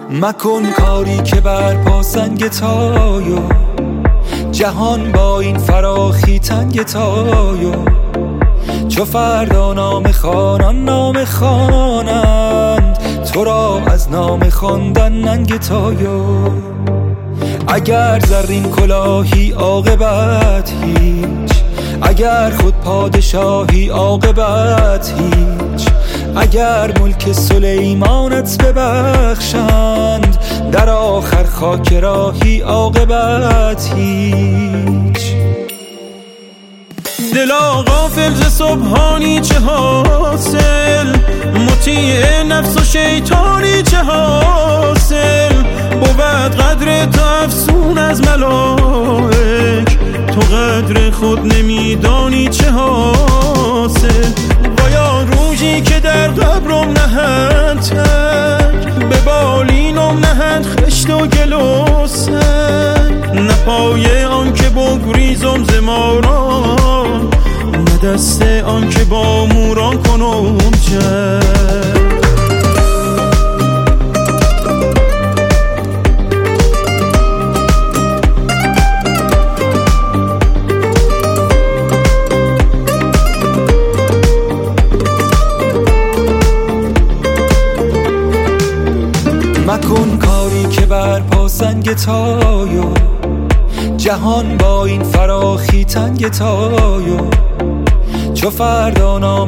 مکن کاری که بر پاسنگ تایو، جهان با این فراخی تنگ تایو. چو فردا نام خوانند تو را از نام خواندن ننگ تایو. اگر زرین کلاهی عاقبت هیچ، اگر خود پادشاهی عاقبت هیچ. اگر ملک سلیمانت ببخشند در آخر خاک راهی عاقبت هیچ. دلا غافل ز سبحانی چه حاصل، مطیع نفس و شیطانی چه حاصل. بود قدر تو افسون از ملائک، تو قدر خود نمیدانی چه حاصل. بایا روزی که در قبرم نهند تک، به بالینم نهند خشت و گل و سنگ. نه پای آن که بگریزم ز ماران، نه دست آن که با موران کنم جنگ. مکن کاری که بر پاسنگ تایو، جهان با این فراخی تنگ تایو. چو فردا نام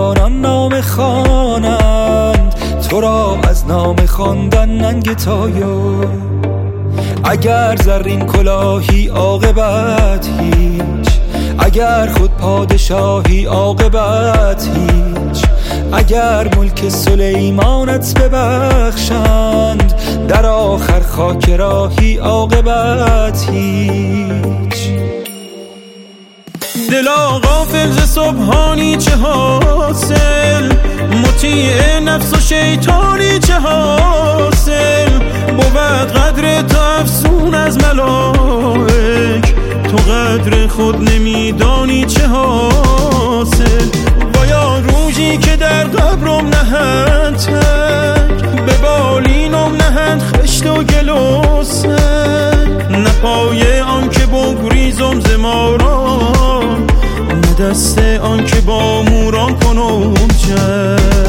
خوانند تو را از نام خواندن ننگ تایو. اگر زرین کلاهی عاقبت هیچ، اگر خود پادشاهی عاقبت هیچ. اگر ملک سلیمانت ببخشند در آخر خاک راهی عاقبت هیچ. دلا غافل ز سبحانی چه حاصل، مطیع نفس و شیطانی چه حاصل. بود قدر تو افسون از ملائک، تو قدر خود نمیدانی چه حاصل. بایا روزی که در قبرم نهند تک، به بالینم نهند خشت و گل و سنگ. نه پای آن که بگریزم ز ماران، نه دست آن که با موران کنم جنگ.